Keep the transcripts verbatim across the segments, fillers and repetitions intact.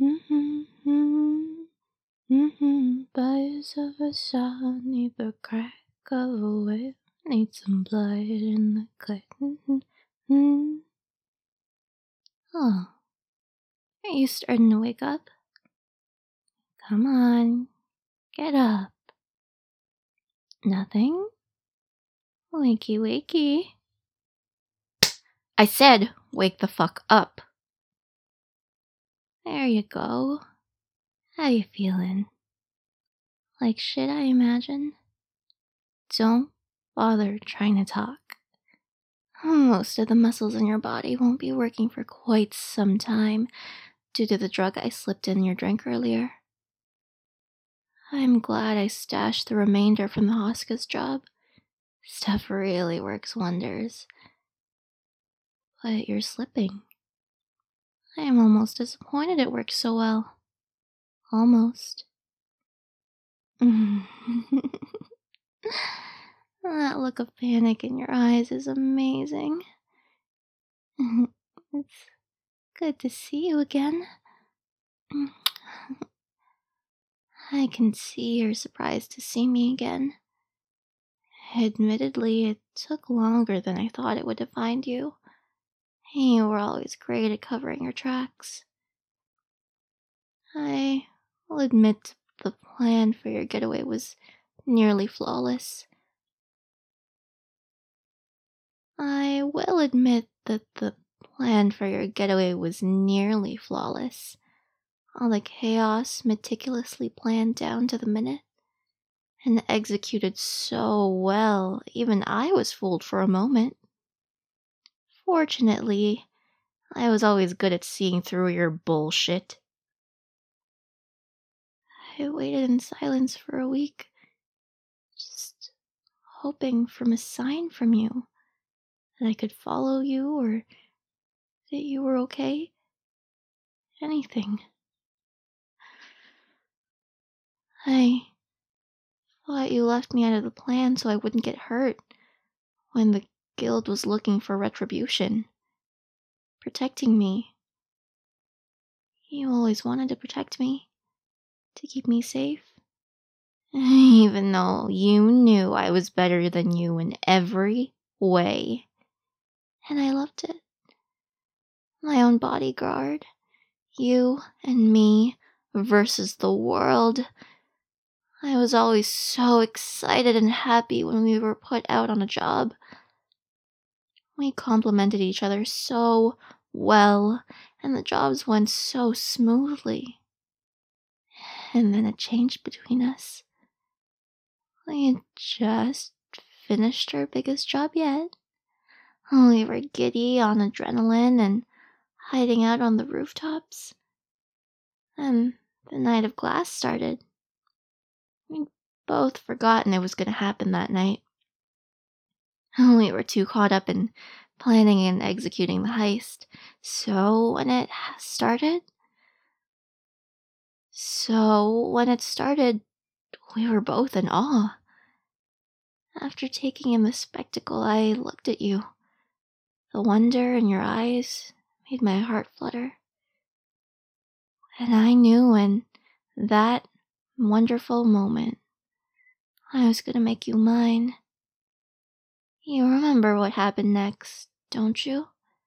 Mm-hmm. Mm-hmm. Buzz of a saw, need the crack of a whip, need some blood in the clit. Mm-hmm. Oh, are you starting to wake up? Come on, get up. Nothing? Wakey, wakey. I said, wake the fuck up. There you go. How you feeling? Like shit, I imagine? Don't bother trying to talk. Most of the muscles in your body won't be working for quite some time due to the drug I slipped in your drink earlier. I'm glad I stashed the remainder from the hospice job. Stuff really works wonders. But you're slipping. I am almost disappointed it worked so well. Almost. That look of panic in your eyes is amazing. It's good to see you again. I can see you're surprised to see me again. Admittedly, it took longer than I thought it would to find you. You were always great at covering your tracks. I will admit the plan for your getaway was nearly flawless. I will admit that the plan for your getaway was nearly flawless. All the chaos meticulously planned down to the minute, and executed so well, even I was fooled for a moment. Fortunately, I was always good at seeing through your bullshit. I waited in silence for a week, just hoping for a sign from you, that I could follow you or that you were okay. Anything. I thought you left me out of the plan so I wouldn't get hurt when the guild was looking for retribution. Protecting me. You always wanted to protect me, to keep me safe. Even though you knew I was better than you in every way. And I loved it. My own bodyguard. You and me versus the world. I was always so excited and happy when we were put out on a job. We complemented each other so well, and the jobs went so smoothly. And then it changed between us. We had just finished our biggest job yet. We were giddy on adrenaline and hiding out on the rooftops. And the night of glass started. We'd both forgotten it was going to happen that night. We were too caught up in planning and executing the heist. So when it started... So when it started, we were both in awe. After taking in the spectacle, I looked at you. The wonder in your eyes made my heart flutter. And I knew in that wonderful moment, I was going to make you mine. You remember what happened next, don't you?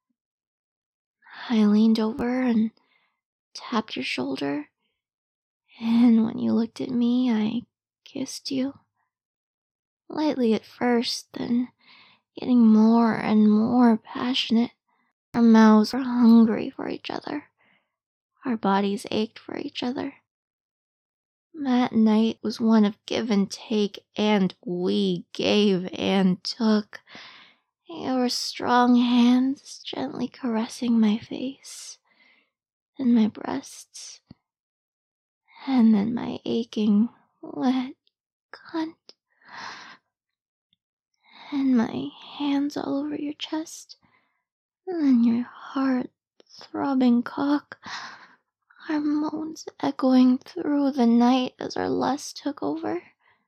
I leaned over and tapped your shoulder, and when you looked at me, I kissed you. Lightly at first, then getting more and more passionate. Our mouths were hungry for each other. Our bodies ached for each other. That night was one of give and take, and we gave and took. Your strong hands gently caressing my face, and my breasts, and then my aching, wet cunt, and my hands all over your chest, and then your heart-throbbing cock, our moans echoing through the night as our lust took over.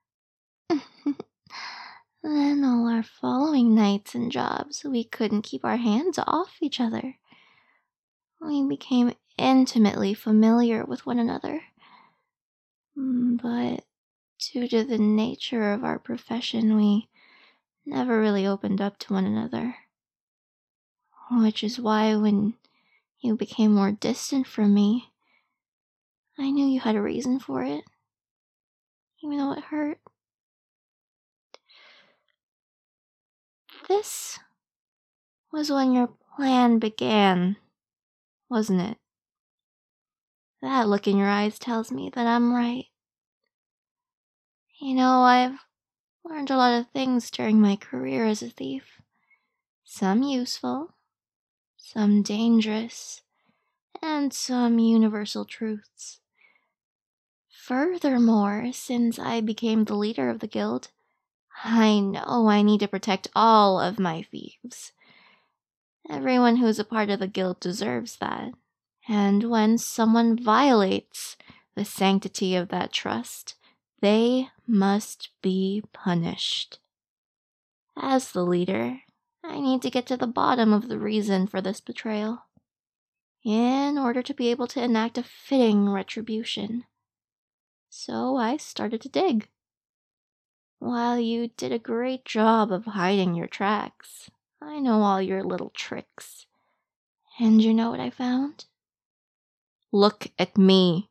Then all our following nights and jobs, we couldn't keep our hands off each other. We became intimately familiar with one another. Mm, But due to the nature of our profession, we never really opened up to one another. Which is why when you became more distant from me, I knew you had a reason for it, even though it hurt. This was when your plan began, wasn't it? That look in your eyes tells me that I'm right. You know, I've learned a lot of things during my career as a thief. Some useful, some dangerous, and some universal truths. Furthermore, since I became the leader of the guild, I know I need to protect all of my thieves. Everyone who's a part of the guild deserves that. And when someone violates the sanctity of that trust, they must be punished. As the leader, I need to get to the bottom of the reason for this betrayal, in order to be able to enact a fitting retribution. So I started to dig. While you did a great job of hiding your tracks, I know all your little tricks. And you know what I found? Look at me.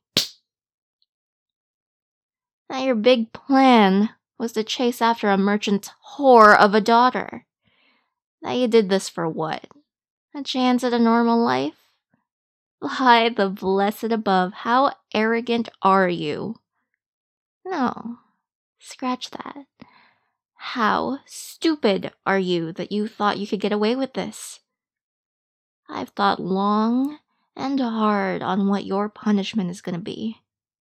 Now your big plan was to chase after a merchant's whore of a daughter. Now you did this for what? A chance at a normal life? By the blessed above, how arrogant are you? No, scratch that. How stupid are you that you thought you could get away with this? I've thought long and hard on what your punishment is going to be.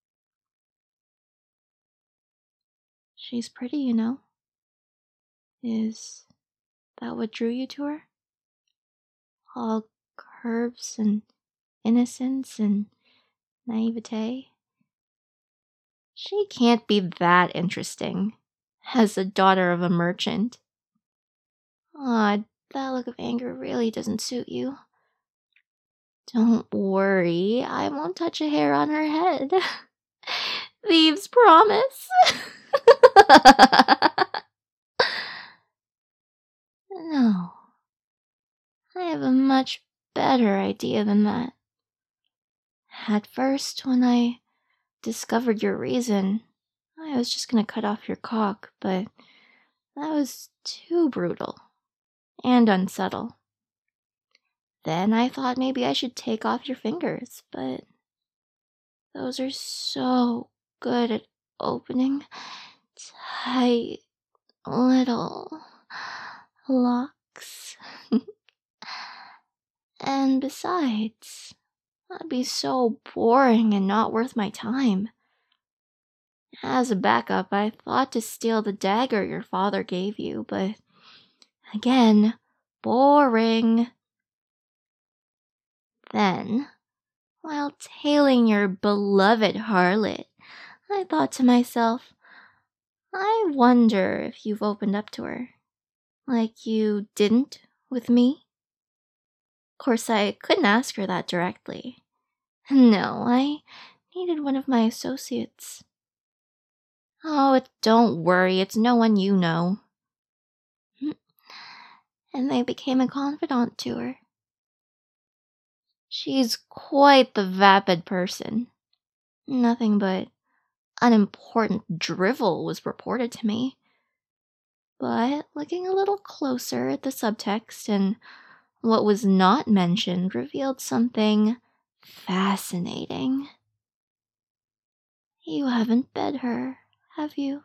She's pretty, you know. Is that what drew you to her? All curves and innocence and naivete? She can't be that interesting as the daughter of a merchant. Aw, that look of anger really doesn't suit you. Don't worry, I won't touch a hair on her head. Thieves promise. No, I have a much better idea than that. At first, when I discovered your reason, I was just gonna cut off your cock, but that was too brutal and unsubtle. Then I thought maybe I should take off your fingers, but those are so good at opening tight little locks. And besides, that'd be so boring and not worth my time. As a backup, I thought to steal the dagger your father gave you, but again, boring. Then, while tailing your beloved harlot, I thought to myself, I wonder if you've opened up to her, like you didn't with me? Of course, I couldn't ask her that directly. No, I needed one of my associates. Oh, don't worry, it's no one you know. And they became a confidant to her. She's quite the vapid person. Nothing but unimportant drivel was reported to me. But looking a little closer at the subtext and what was not mentioned revealed something fascinating. You haven't bed her, have you?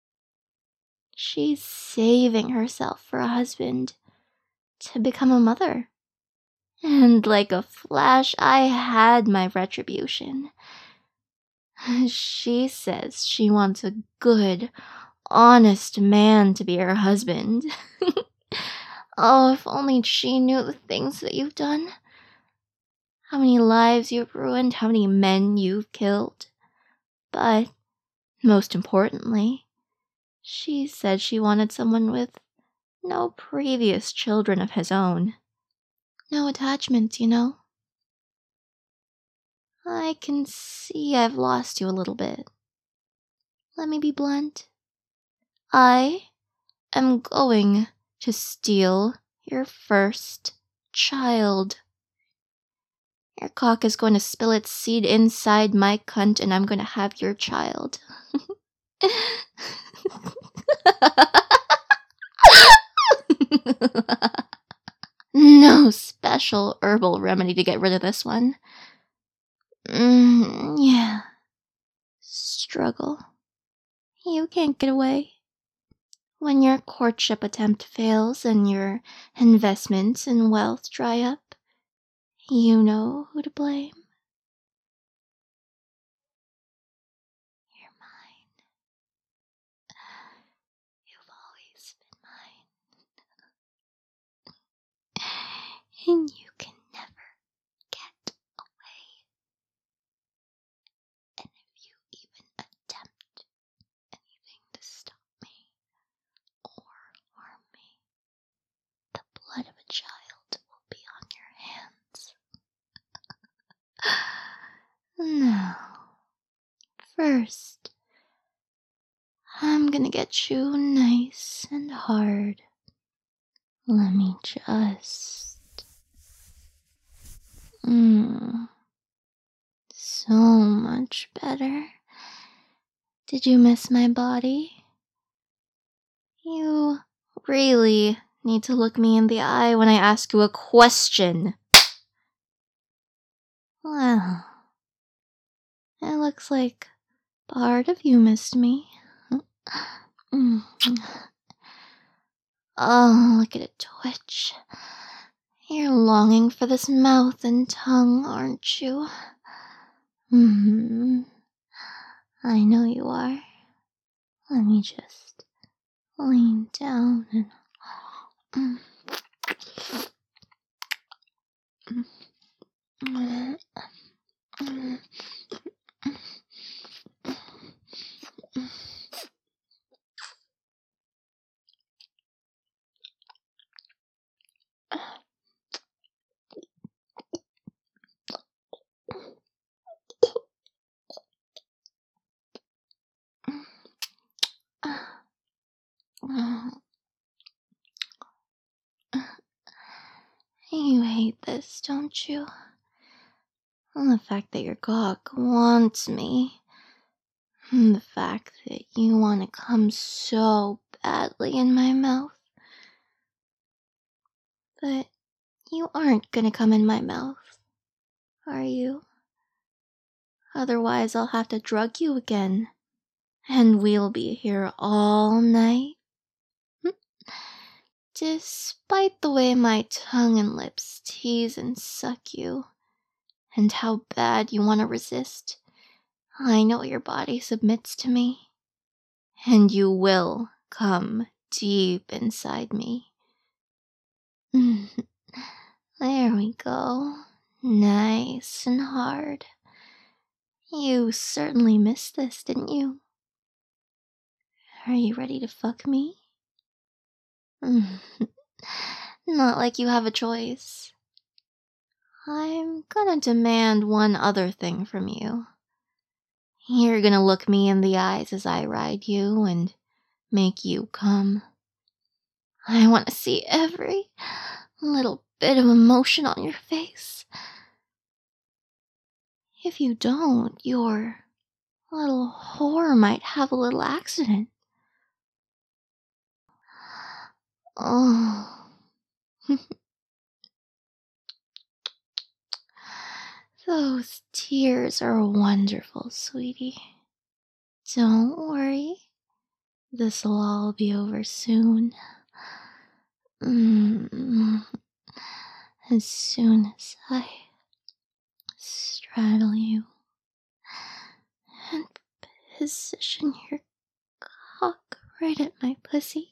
She's saving herself for a husband to become a mother. And like a flash, I had my retribution. She says she wants a good, honest man to be her husband. Oh, if only she knew the things that you've done. How many lives you've ruined, how many men you've killed. But, most importantly, she said she wanted someone with no previous children of his own. No attachments, you know. I can see I've lost you a little bit. Let me be blunt. I am going to steal your first child. Your cock is going to spill its seed inside my cunt, and I'm going to have your child. No special herbal remedy to get rid of this one. Mm, yeah. Struggle. You can't get away. When your courtship attempt fails and your investments and wealth dry up, you know who to blame. You're mine. You've always been mine. And you can never get away. And if you even attempt anything to stop me or harm me, the blood of a child will be on your hands. Now, first, I'm gonna get you nice and hard. Let me just... Mmm. So much better. Did you miss my body? You really need to look me in the eye when I ask you a question. Well, it looks like part of you missed me. Oh, look at it twitch. You're longing for this mouth and tongue, aren't you? Hmm. I know you are. Let me just lean down and... You hate this, don't you? The fact that your cock wants me. The fact that you want to come so badly in my mouth. But you aren't gonna come in my mouth, are you? Otherwise I'll have to drug you again. And we'll be here all night. Despite the way my tongue and lips tease and suck you, and how bad you want to resist, I know your body submits to me. And you will come deep inside me. There we go. Nice and hard. You certainly missed this, didn't you? Are you ready to fuck me? Not like you have a choice. I'm gonna demand one other thing from you. You're gonna look me in the eyes as I ride you and make you come. I want to see every little bit of emotion on your face. If you don't, your little whore might have a little accident. Oh. Those tears are wonderful, sweetie. Don't worry. This'll all be over soon. Mm. As soon as I straddle you and position your cock right at my pussy.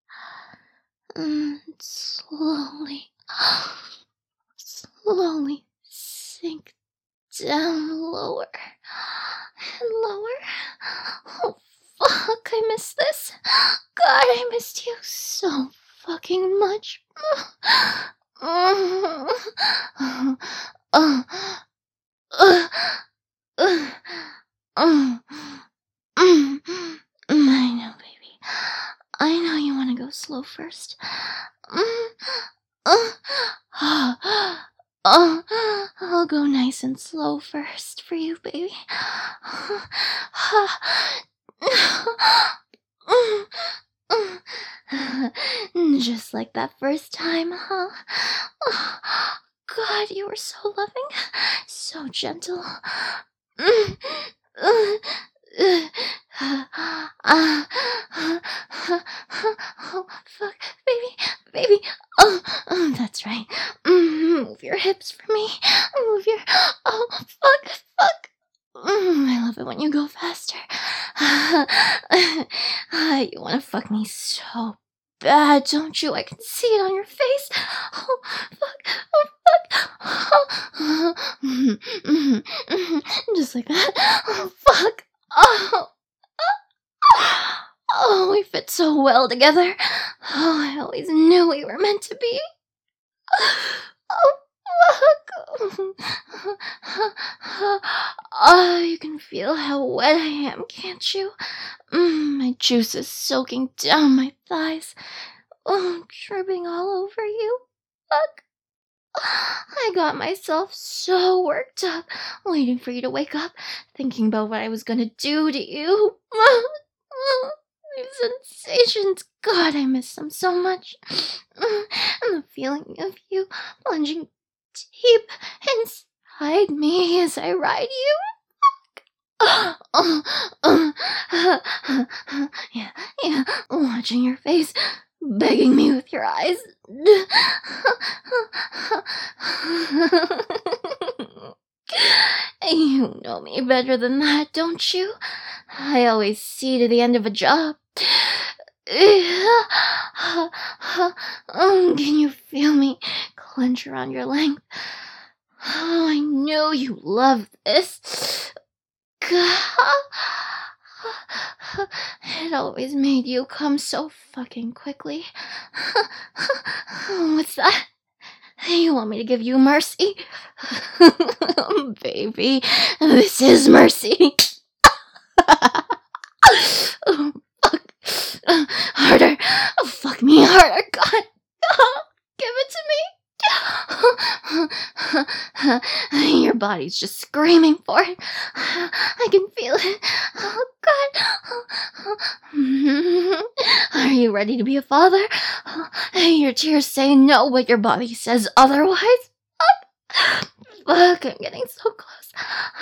And slowly, slowly sink down lower and lower. Oh, fuck, I missed this. God, I missed you so fucking much. Oh, Uh, uh, uh, mm, I know, baby. I know you want to go slow first. Mm, uh, uh, uh, I'll go nice and slow first for you, baby. Just like that first time, huh? God, you were so loving, so gentle. Oh, fuck, baby, baby. Oh, oh, that's right. Mm, move your hips for me. Move your. Oh, fuck, fuck. Mm, I love it when you go faster. You want to fuck me so bad, don't you? I can see it on your face. Oh, fuck. Oh, fuck. Just like that. Oh, fuck. Oh. Oh, we fit so well together. Oh, I always knew we were meant to be. Oh, fuck. Oh, you can feel how wet I am, can't you? Mm, my juice is soaking down my thighs. Oh, dripping all over you. Fuck. I got myself so worked up, waiting for you to wake up, thinking about what I was gonna do to you. These sensations, God, I miss them so much. And the feeling of you plunging deep inside me as I ride you. Yeah, yeah, watching your face, begging me with your eyes. You know me better than that, don't you? I always see to the end of a job. Can you feel me clench around your length? Oh, I knew you loved this. It always made you come so fucking quickly. What's that? You want me to give you mercy? Baby, this is mercy. Oh, fuck. Harder. Oh, fuck me harder. God. Oh, give it to me. Your body's just screaming for it. I can feel it. Oh, God. Are you ready to be a father? Your tears say no, but your body says otherwise. Fuck, I'm getting so close.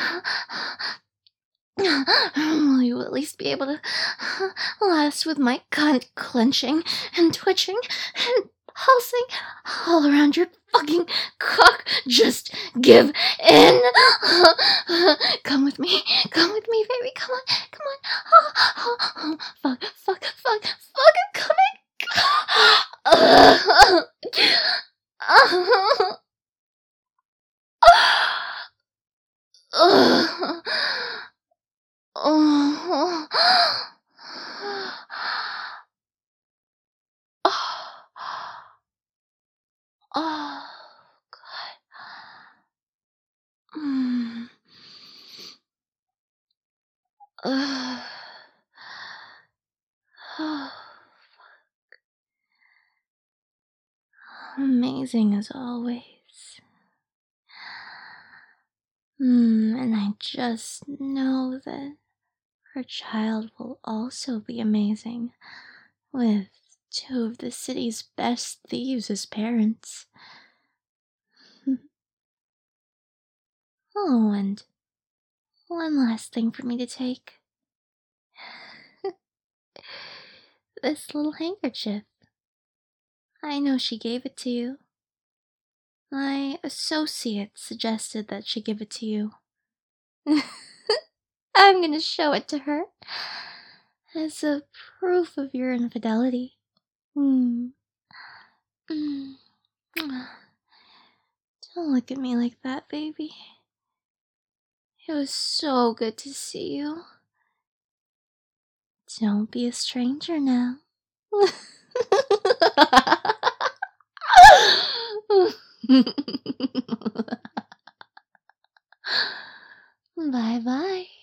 Will you at least be able to last with my cunt clenching and twitching and pulsing all around your fucking cock? Just give in. Come with me. Come with me, baby. Come on. Come on. Fuck, fuck, fuck, fuck. I'm coming. Oh, oh, God. Mm. Uh, oh, amazing as always. Mm, and I just know that her child will also be amazing, with two of the city's best thieves as parents. Oh, and one last thing for me to take. This little handkerchief. I know she gave it to you. My associate suggested that she give it to you. I'm gonna show it to her as a proof of your infidelity. Mm. Mm. Don't look at me like that, baby. It was so good to see you. Don't be a stranger now. Bye bye.